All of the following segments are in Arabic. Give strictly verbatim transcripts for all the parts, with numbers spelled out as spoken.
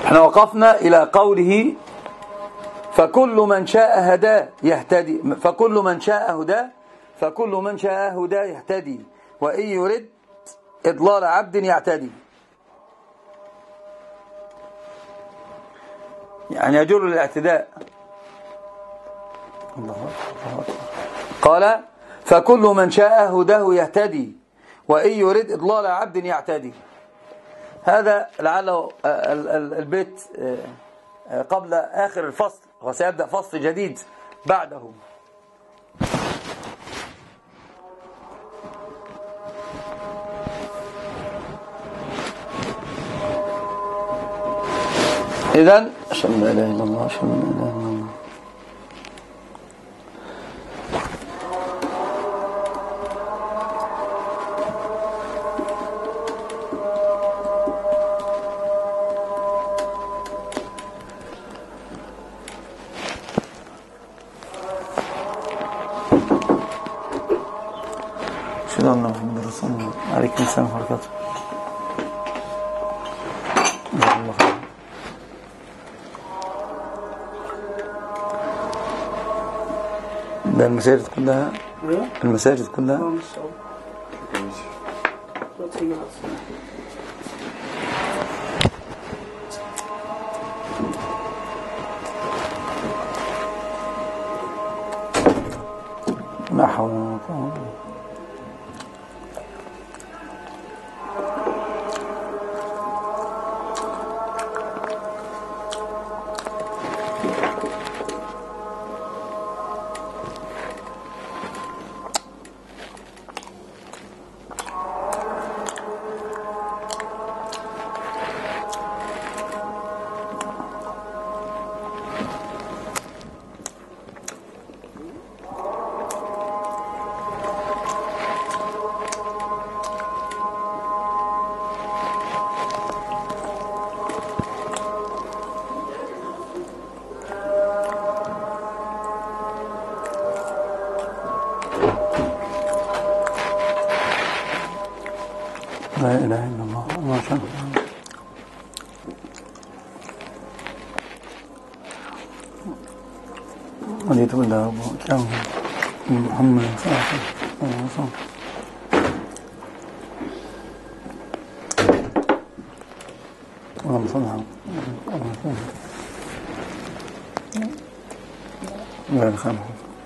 احنا وقفنا إلى قوله فكل من شاء هداه يهتدي، فكل من شاء هداه فكل من شاء هداه يهتدي، وإن يرد إضلال عبد يعتدي. يعني يجر للاعتداء. الله أكبر. قال فكل من شاء هداه يهتدي، وإن يرد إضلال عبد يعتدي. هذا لعله البيت قبل آخر الفصل، وسيبدأ فصل جديد بعده. إذن أشهد أن لا إله إلا الله أشهد أن لا إله إلا الله. أشهد أن محمدا رسول الله. عليكم السلام ورحمة الله وبركاته. جزاكم الله خير. ده المساجد كلها المساجد كلها لا حول ولا قوة. لا إله إلا الله ما شاء الله. رضيت بالله ربا وإسلامه محمد صلى الله عليه وسلم. اللهم صل على محمد.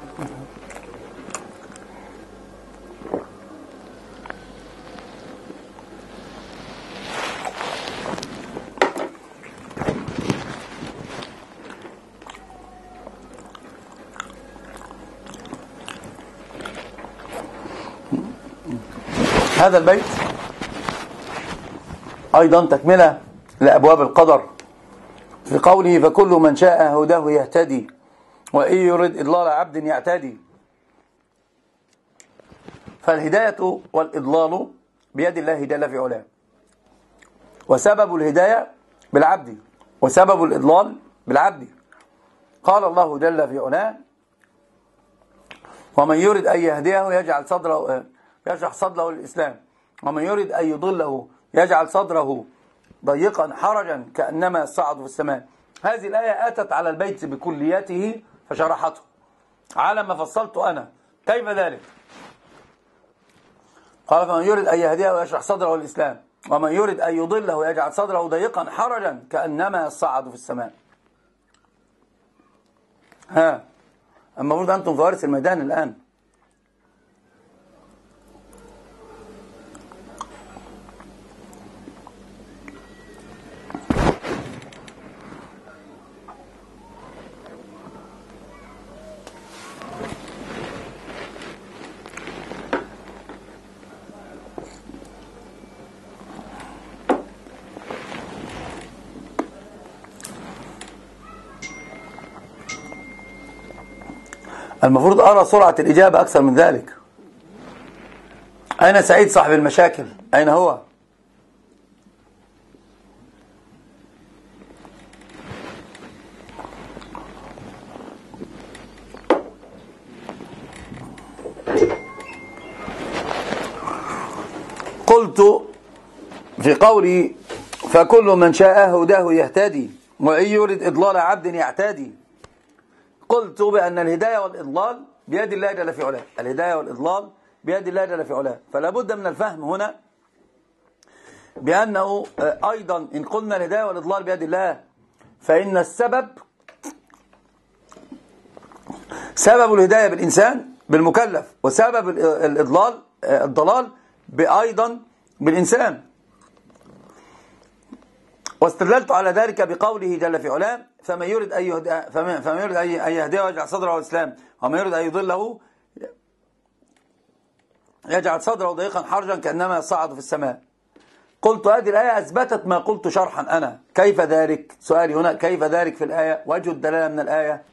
هذا البيت أيضا تكملة لأبواب القدر في قوله فكل من شاء هداه يهتدي، وإن يرد إضلال عبد يعتدي. فالهداية والإضلال بيد الله جل في علاه، وسبب الهداية بالعبد وسبب الإضلال بالعبد. قال الله جل في علاه ومن يرد أن يهديه يجعل صدره يشرح صدره للإسلام، ومن يريد أن يضله يجعل صدره ضيقا حرجا كأنما يصعد في السماء. هذه الآية أتت على البيت بكلياته فشرحته على ما فصلت أنا. كيف ذلك؟ قال فمن يريد أن يهديه ويشرح صدره للإسلام، ومن يريد أن يضله يجعل صدره ضيقا حرجا كأنما يصعد في السماء. ها المفروض أنتم فوارس الميدان الآن. المفروض أرى سرعة الإجابة أكثر من ذلك. أين سعيد صاحب المشاكل؟ أين هو؟ قلت في قولي فكل من شاء هداه يهتدي وإن يرد إضلال عبد يعتدي. قلت بأن الهداية والإضلال بيد الله جل في علاه، الهداية والإضلال بيد الله جل في علاه، فلا بد من الفهم هنا بأنه أيضا إن قلنا الهداية والإضلال بيد الله فإن السبب سبب الهداية بالإنسان بالمكلف، وسبب الإضلال الضلال أيضا بالإنسان. واستدللت على ذلك بقوله جل في علاه فمن يرد أن يهديه فمن يرد أن يهديه ويجعل صدره الإسلام ومن يرد أن يضله يجعل صدره ضيقا حرجا كأنما يصعد في السماء. قلت هذه الآية أثبتت ما قلت شرحا أنا. كيف ذلك؟ سؤالي هنا كيف ذلك في الآية؟ وجه الدلالة من الآية.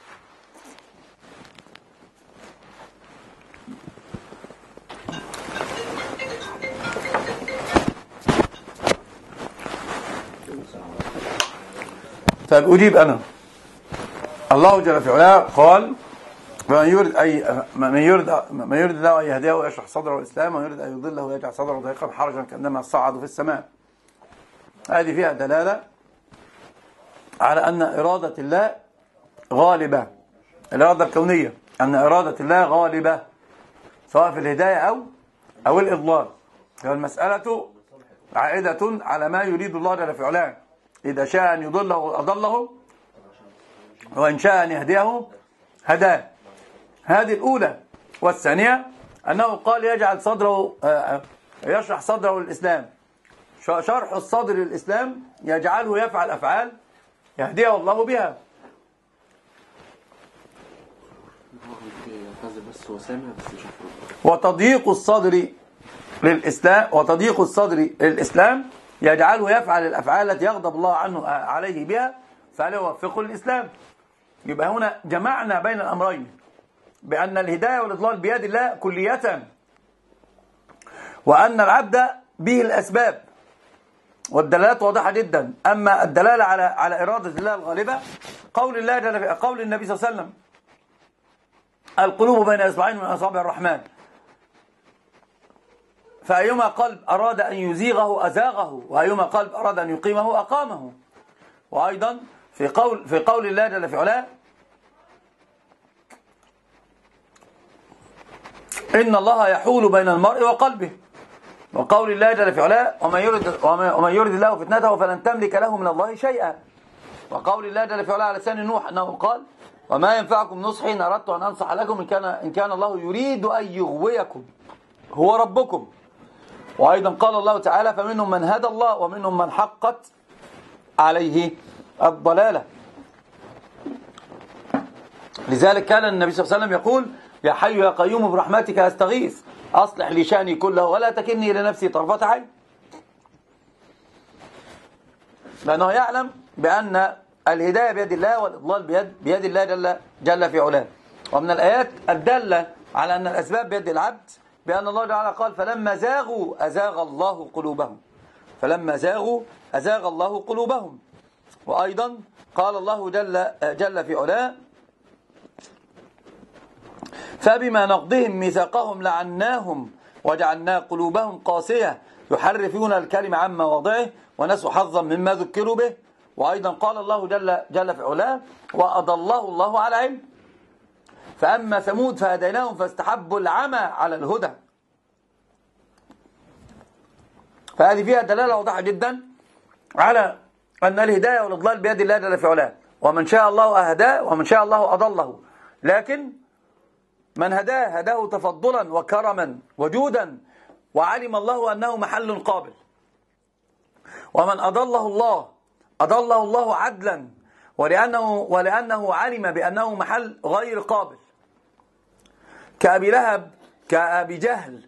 طيب أجيب أنا. الله جل في علاه قال من يرد أي من يرد من يرد له أن يهديه ويشرح صدره الإسلام ومن يرد أن يضله ويجعل صدره ضيقا حرجا كأنما يصعد في السماء. هذه فيها دلالة على أن إرادة الله غالبة، الإرادة الكونية، أن إرادة الله غالبة سواء في الهداية أو أو الإضلال. المسألة عائدة على ما يريد الله جل في علاه، إذا شاء أن يضله أضله وإن شاء أن يهديه هداه. هذه الأولى. والثانية أنه قال يجعل صدره يشرح صدره للإسلام. شرح الصدر للإسلام يجعله يفعل أفعال يهديه الله بها. وتضييق الصدر للإسلام وتضييق الصدر للإسلام يجعله يفعل الأفعال التي يغضب الله عنه عليه بها فلا يوفقه للإسلام. يبقى هنا جمعنا بين الأمرين بأن الهداية والإضلال بيد الله كلية، وأن العبد به الأسباب، والدلالات واضحة جدا. أما الدلالة على على إرادة الله الغالبة قول الله جل قول النبي صلى الله عليه وسلم القلوب بين إصبعين من أصابع الرحمن، فأيما قلب أراد أن يزيغه أزاغه، وأيما قلب أراد أن يقيمه أقامه. وأيضا في قول في قول الله جل في علاه إن الله يحول بين المرء وقلبه، وقول الله جل في علاه ومن يرد ومن يرد الله فتنته فلن تملك له من الله شيئا. وقول الله جل في علاه على لسان نوح أنه قال وما ينفعكم نصحي إن أردت أن أنصح لكم إن كان إن كان الله يريد أن يغويكم هو ربكم. وأيضا قال الله تعالى فمنهم من هدى الله ومنهم من حقت عليه الضلالة. لذلك كان النبي صلى الله عليه وسلم يقول يا حي يا قيوم برحمتك أستغيث أصلح لي شأني كله ولا تكلني إلى نفسي طرفة عين. لأنه يعلم بأن الهداية بيد الله والإضلال بيد, بيد الله جل, جل في علاه. ومن الآيات الدالة على أن الأسباب بيد العبد بأن الله تعالى قال فلما زاغوا أزاغ الله قلوبهم فلما زاغوا أزاغ الله قلوبهم. وأيضا قال الله جل, جل في علاه فبما نقضهم ميثاقهم لعناهم وجعلنا قلوبهم قاسية يحرفون الكلم عن مواضعه ونسوا حظا مما ذكروا به. وأيضا قال الله جل, جل في علاه وأضله الله على علم فأما ثمود فهديناهم فاستحبوا العمى على الهدى. فهذه فيها دلالة واضحة جدا على أن الهداية والإضلال بيد الله جل في علاه، ومن شاء الله أهداه ومن شاء الله أضله. لكن من هداه هداه تفضلا وكرما وجودا، وعلم الله أنه محل قابل. ومن أضله الله أضله الله عدلا ولأنه, ولأنه علم بأنه محل غير قابل، كأبي لهب كأبي جهل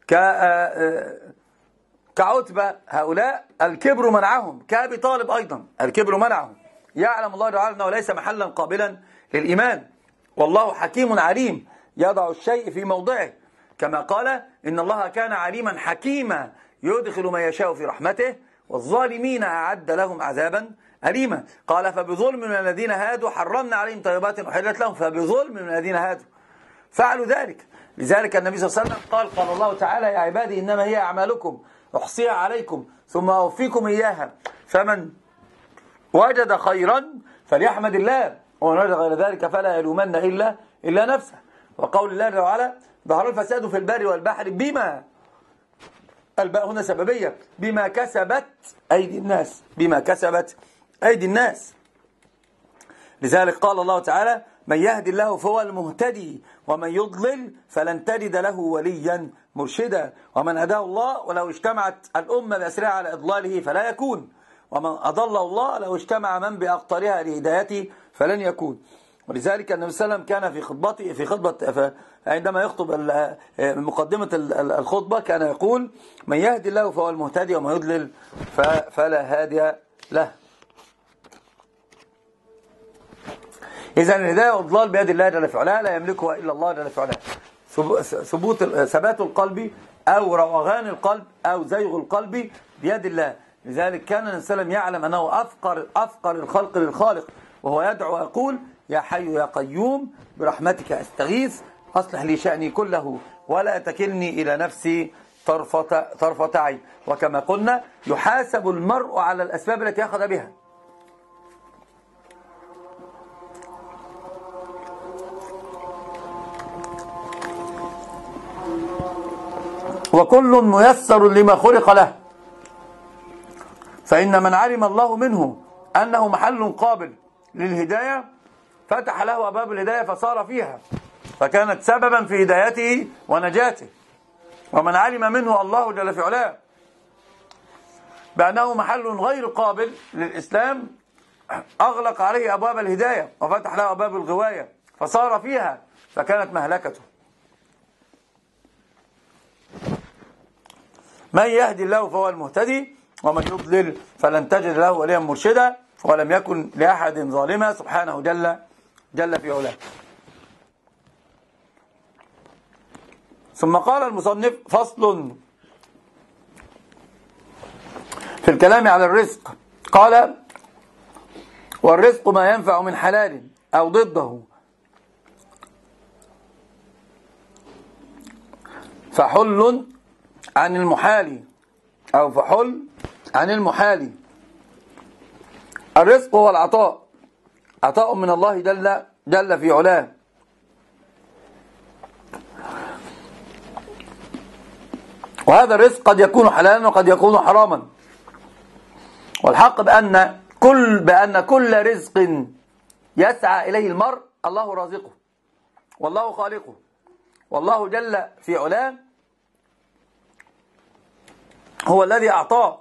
كعتبة. هؤلاء الكبر منعهم، كأبي طالب أيضا الكبر منعهم. يعلم الله تعالى أنه ليس محلا قابلا للإيمان، والله حكيم عليم يضع الشيء في موضعه، كما قال إن الله كان عليما حكيما يدخل من يشاء في رحمته والظالمين أعد لهم عذابا أليما. قال فبظلم من الذين هادوا حرمنا عليهم طيبات أحلت لهم فبظلم من الذين هادوا فعلوا ذلك. لذلك النبي صلى الله عليه وسلم قال قال الله تعالى يا عبادي إنما هي أعمالكم أحصيها عليكم ثم أوفيكم إياها، فمن وجد خيرا فليحمد الله، ومن وجد غير ذلك فلا يلومن إلا إلا نفسه. وقول الله جل وعلا ظهر الفساد في البر والبحر بما، الباء هنا سببية، بما كسبت أيدي الناس، بما كسبت أيدي الناس. لذلك قال الله تعالى من يهدي الله فهو المهتدي ومن يضلل فلن تجد له وليا مرشدا. ومن هداه الله ولو اجتمعت الأمة بأسرها على إضلاله فلا يكون، ومن أضل الله لو اجتمع من بأقطارها لهدايته فلن يكون. ولذلك النبي صلى الله عليه وسلم كان في خطبته في خطبة عندما يخطب مقدمة الخطبة كان يقول من يهدي الله فهو المهتدي ومن يضلل فلا هادي له. إذا الهداية والضلال بيد الله جل في علاه، لا يملكها إلا الله جل في علاه. ثبوت ثبات القلب أو روغان القلب أو زيغ القلب بيد الله. لذلك كان النبي صلى الله عليه وسلم يعلم أنه أفقر أفقر الخلق للخالق، وهو يدعو ويقول يا حي يا قيوم برحمتك أستغيث أصلح لي شأني كله ولا تكلني إلى نفسي طرفة طرفة عين. وكما قلنا يحاسب المرء على الأسباب التي أخذ بها. وكل ميسر لما خلق له، فإن من علم الله منه أنه محل قابل للهداية فتح له أبواب الهداية فصار فيها، فكانت سببا في هدايته ونجاته. ومن علم منه الله جل في علاه بأنه محل غير قابل للإسلام أغلق عليه أبواب الهداية وفتح له أبواب الغواية فصار فيها، فكانت مهلكته. من يهدي الله فهو المهتدي ومن يضلل فلن تجد له وليا مرشدا، ولم يكن لأحد ظالما سبحانه جل جل في علاه. ثم قال المصنف فصل في الكلام على الرزق، قال والرزق ما ينفع من حلال أو ضده فحل عن المحال أو فحل عن المحال. الرزق هو العطاء، عطاء من الله جل جل في علاه، وهذا الرزق قد يكون حلالا وقد يكون حراما. والحق بأن كل بأن كل رزق يسعى إليه المرء الله رازقه والله خالقه، والله جل في علاه هو الذي أعطاه.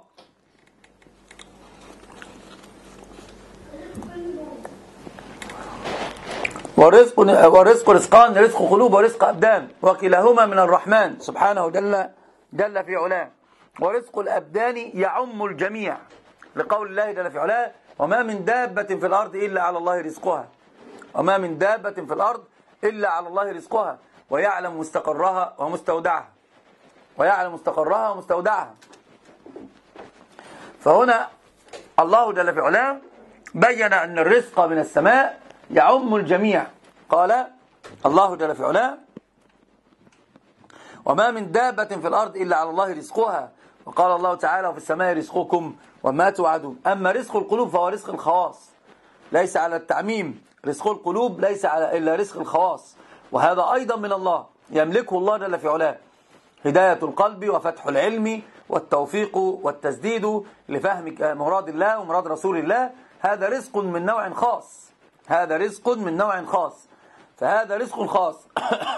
والرزق والرزق رزقان، رزق قلوب ورزق أبدان، وكلاهما من الرحمن سبحانه جل جل في علاه. ورزق الأبدان يعم الجميع لقول الله جل في علاه وما من دابة في الأرض إلا على الله رزقها، وما من دابة في الأرض إلا على الله رزقها ويعلم مستقرها ومستودعها، ويعلم مستقرها ومستودعها. فهنا الله جل في علاه بين أن الرزق من السماء يعم الجميع. قال الله جل في علاه وما من دابة في الأرض إلا على الله رزقها، وقال الله تعالى وفي السماء رزقكم وما توعدون. أما رزق القلوب فهو رزق الخواص، ليس على التعميم. رزق القلوب ليس على إلا رزق الخواص، وهذا أيضا من الله يملكه الله جل في علاه، هداية القلب وفتح العلم والتوفيق والتسديد لفهم مراد الله ومراد رسول الله. هذا رزق من نوع خاص، هذا رزق من نوع خاص، فهذا رزق خاص.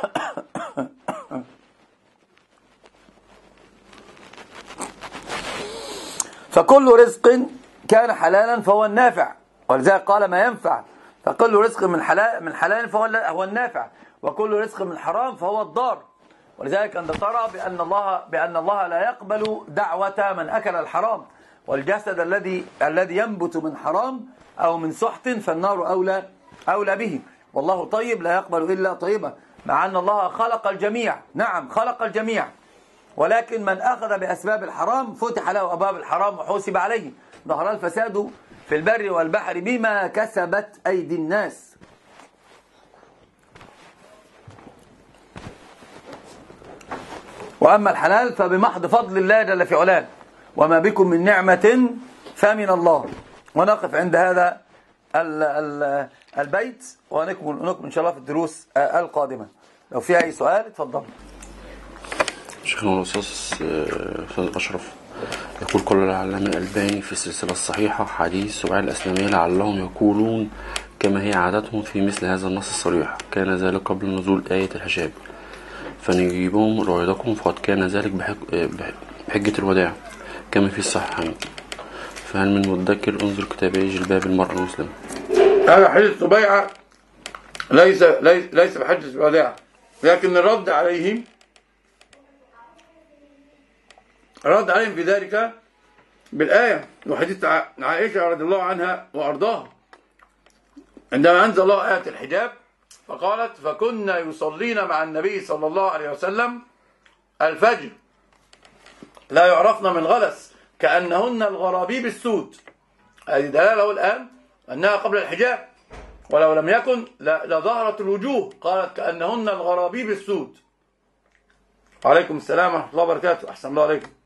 فكل رزق كان حلالا فهو النافع، ولذلك قال ما ينفع. فكل رزق من حلال من حلال فهو هو النافع، وكل رزق من حرام فهو الضار. ولذلك أنت ترى بأن الله بأن الله لا يقبل دعوة من أكل الحرام، والجسد الذي الذي ينبت من حرام أو من سحت فالنار أولى أولى به. والله طيب لا يقبل إلا طيبا، مع أن الله خلق الجميع، نعم خلق الجميع، ولكن من أخذ بأسباب الحرام فتح له أبواب الحرام وحوسب عليه. ظهر الفساد في البر والبحر بما كسبت أيدي الناس. وأما الحلال فبمحض فضل الله جل في علاه وما بكم من نعمة فمن الله. ونقف عند هذا البيت ونكمل نكمل إن شاء الله في الدروس القادمة. لو فيها أي سؤال اتفضل. شيخنا الأستاذ أستاذ أشرف يقول: قال العلامة الألباني في السلسلة الصحيحة: حديث سؤال الأسلامية لعلهم يقولون كما هي عادتهم في مثل هذا النص الصريح، كان ذلك قبل نزول آية الحجاب، فنجيبهم رويدكم فقد كان ذلك بحجة الوداع كما في الصحيحين، فهل من مدكر انظر كتابي جلباب المرأة المسلمة. هذا حديث سبيعة ليس ليس ليس بحجة الوداع، لكن الرد عليهم رد عليهم في ذلك بالآية وحديث عائشة رضي الله عنها وأرضاها عندما أنزل الله آية الحجاب فقالت: فكنا يصلين مع النبي صلى الله عليه وسلم الفجر لا يعرفن من غلس كأنهن الغرابيب السود. هذه دلالة الآن أنها قبل الحجاب، ولو لم يكن لظهرت الوجوه. قالت: كأنهن الغرابيب السود. عليكم السلام ورحمة الله وبركاته. أحسن الله عليكم.